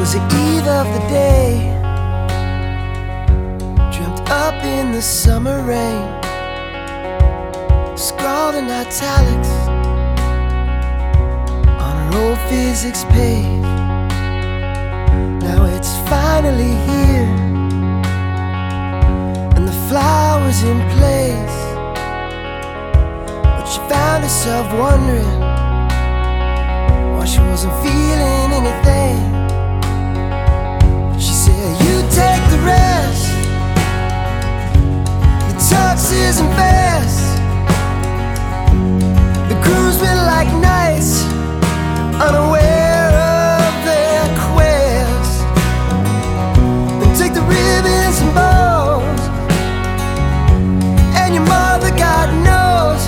was the eve of the day, dreamt up in the summer rain, scrawled in italics on an old physics page. Now it's finally here, and the flowers in place, but she found herself wondering why she wasn't feeling anything. She said, "You take the rest, the tux isn't fast, the groomsmen like knights, unaware of their quest. Then take the ribbons and bows, and your mother, God knows,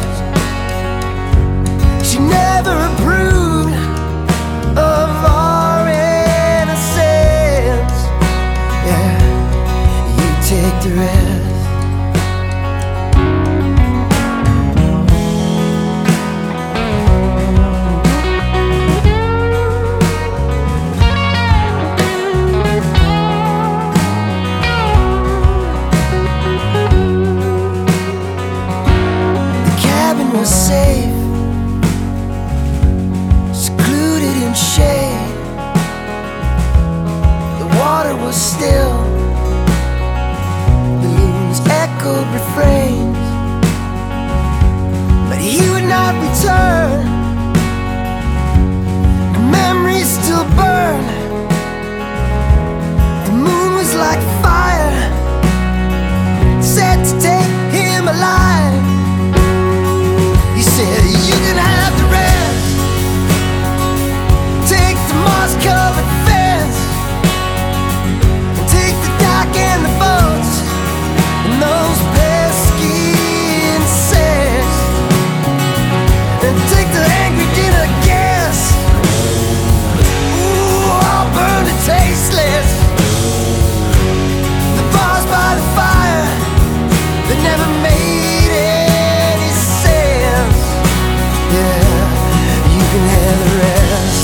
she never approved of our innocence. Yeah, you take the rest." Was safe, secluded in shade. The water was still, the loons echoed refrains, but he would not return. The memories still burn. The moon was like fire, set to take him alive. He said, "You can have the rest, take the moss-covered fence, and take the dock and the boats, and those pesky insects, and take the angry dinner guests. Ooh, I'll burn it tasteless. The bars by the fire that never made any sense. Yeah, you can have the rest."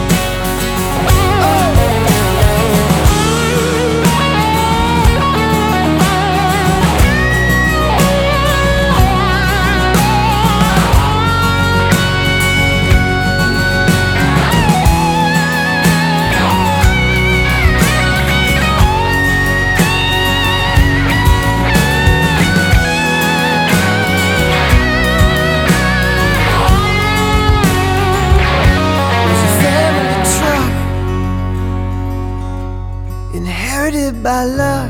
Inherited by luck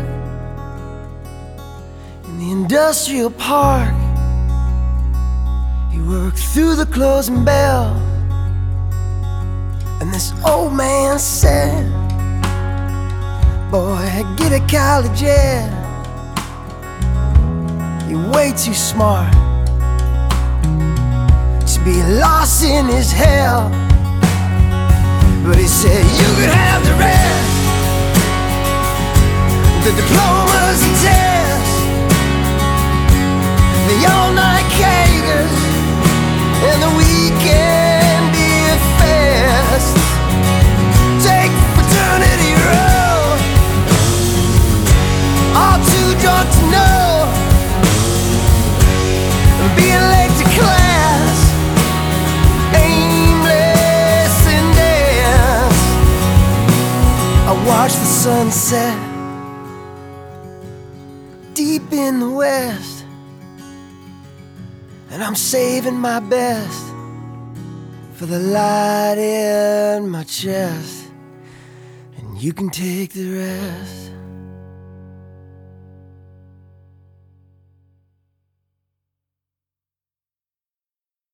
in the industrial park, he worked through the closing bell, and this old man said, "Boy, get a college ed, you're way too smart to be lost in his hell." But he said, "You could have the rest, the diplomas and tests, the all-night kegers, and the weekend beer fest. Take fraternity road, all too drunk to know, being late to class, aimless and dance. I watch the sunset deep in the west, and I'm saving my best for the light in my chest, and you can take the rest."